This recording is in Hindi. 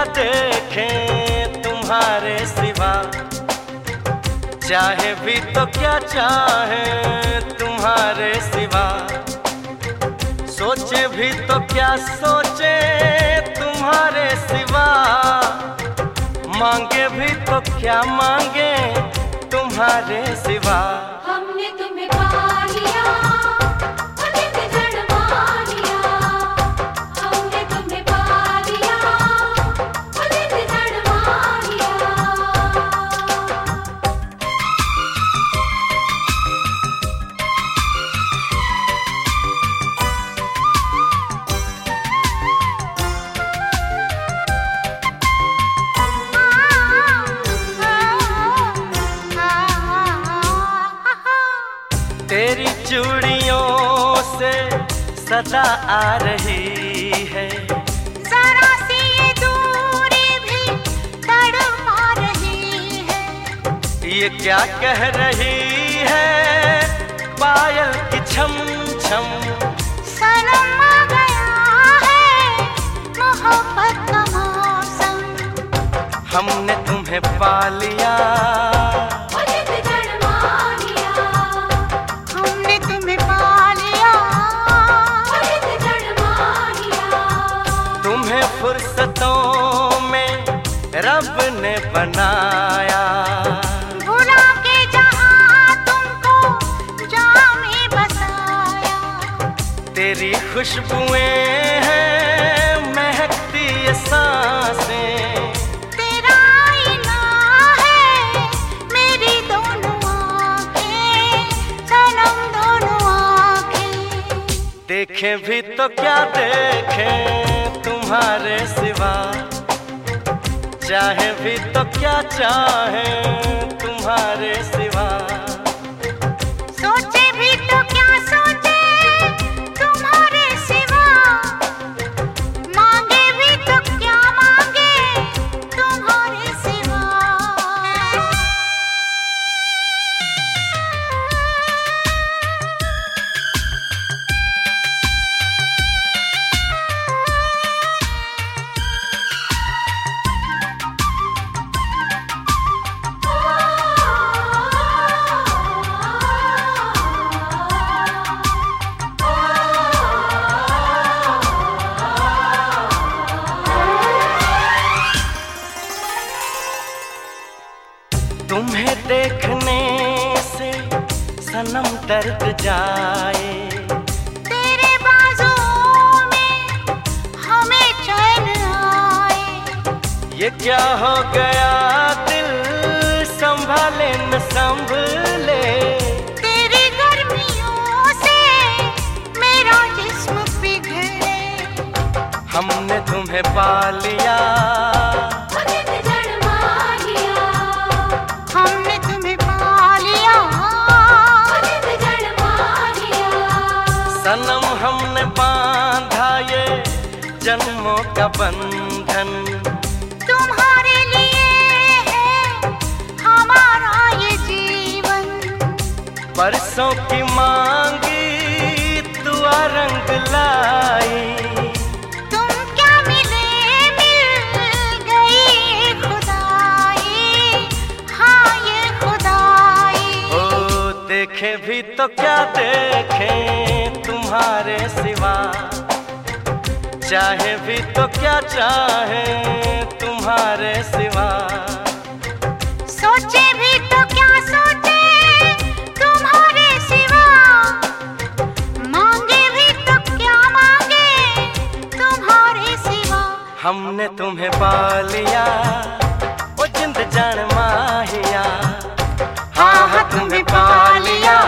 देखें तुम्हारे सिवा, चाहे भी तो क्या चाहे तुम्हारे सिवा, सोचे भी तो क्या सोचे तुम्हारे सिवा, मांगे भी तो क्या मांगे तुम्हारे सिवा। हमने तुम्हें पा लिया, जिंद जान मान लिया। हमने तुम्हें पा लिया, जिंद जान मान लिया। तेरी चूड़ियों से सदा आ रही है, जरा सी ये दूरी भी तड़पा रही है। ये क्या कह रही है पायल की छम छम, सनम आ गया है मोहब्बत का मौसम। हमने तुम्हें पा लिया, फुर्सतों में रब ने बनाया, भुला के जहां तुमको जहां में बसाया। तेरी खुशबुएं हैं महकती ये सांसें, तेरा आईना है मेरी दोनों आंखें, सनम दोनों आंखें। देखें भी तो क्या देखें तुम्हारे सिवा, चाहे भी तो क्या चाहे तुम्हारे सिवा, सोचे भी तो क्या सोचे तुम्हारे सिवा, मांगे भी तो क्या मांगे तुम्हारे सिवा। तुम्हें देखने से सनम दर्द जाए, तेरे बाजुओं में हमें चैन आए। ये क्या हो गया दिल संभाले न संभले, तेरी गर्मियों से मेरा जिस्म पिघले। हमने तुम्हें पा लिया, हमने तुम्हें पा लिया, सनम हमने बांधा ये जन्मों का बंधन। तुम्हारे लिए है हमारा ये जीवन, बरसों की मांगी दुआ रंग लाई, तुम क्या मिले मिल गई खुदाई, हाँ ये खुदाई। ओ देखे भी तो क्या देखें तुम्हारे सिवा, चाहे भी तो क्या चाहे तुम्हारे सिवा, सोचे भी तो क्या सोचे तुम्हारे सिवा, मांगे भी तो क्या मांगे तुम्हारे सिवा। हमने तुम्हें पा लिया ओ जिंद जान माहिया, हाँ हाँ तुम्हें पा लिया।